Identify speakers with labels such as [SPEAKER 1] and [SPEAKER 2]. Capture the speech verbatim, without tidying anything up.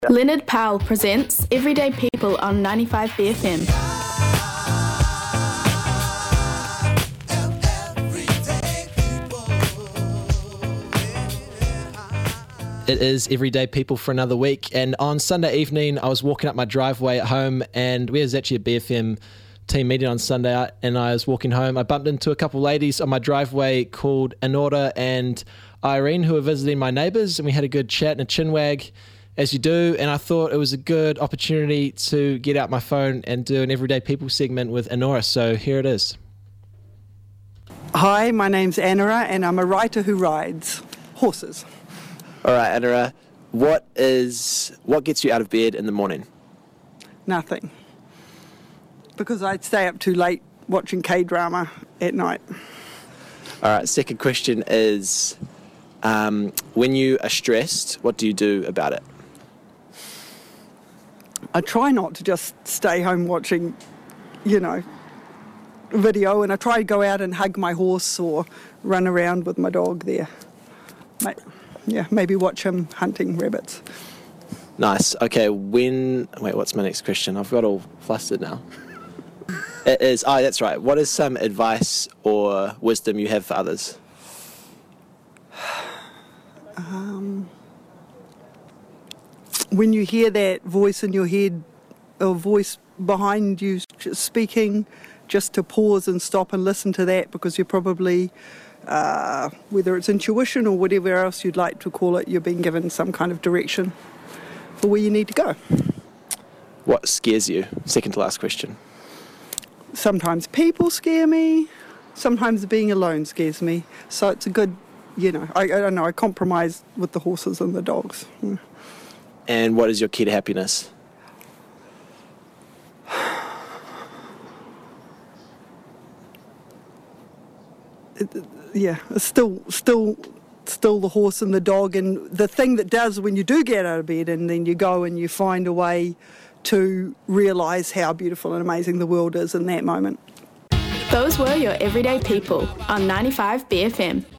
[SPEAKER 1] Leonard Powell presents Everyday People on ninety-five B F M.
[SPEAKER 2] It is Everyday People for another week, and on Sunday evening I was walking up my driveway at home, and we was actually a B F M team meeting on Sunday, and I was walking home. I bumped into a couple of ladies on my driveway called Anora and Irene, who were visiting my neighbours, and we had a good chat and a chinwag, as you do, and I thought it was a good opportunity to get out my phone and do an Everyday People segment with Anora, so here it is.
[SPEAKER 3] Hi, my name's Anora, and I'm a writer who rides horses.
[SPEAKER 2] All right, Anora, what is what gets you out of bed in the morning?
[SPEAKER 3] Nothing. Because I'd stay up too late watching K-drama at night.
[SPEAKER 2] All right, second question is, um, when you are stressed, what do you do about it?
[SPEAKER 3] I try not to just stay home watching, you know, video, and I try to go out and hug my horse or run around with my dog there. Mate. Yeah, maybe watch him hunting rabbits.
[SPEAKER 2] Nice. Okay, when... Wait, what's my next question? I've got all flustered now. It is... Oh, that's right. What is some advice or wisdom you have for others?
[SPEAKER 3] Um, when you hear that voice in your head, or voice behind you speaking, just to pause and stop and listen to that, because you're probably... Uh, whether it's intuition or whatever else you'd like to call it, you're being given some kind of direction for where you need to go.
[SPEAKER 2] What scares you? Second to last question.
[SPEAKER 3] Sometimes people scare me. Sometimes being alone scares me. So it's a good, you know, I, I don't know, I compromise with the horses and the dogs. Mm.
[SPEAKER 2] And what is your key to happiness?
[SPEAKER 3] It, yeah, it's still, still, still the horse and the dog, and the thing that does when you do get out of bed and then you go and you find a way to realise how beautiful and amazing the world is in that moment.
[SPEAKER 1] Those were your Everyday People on ninety-five B F M.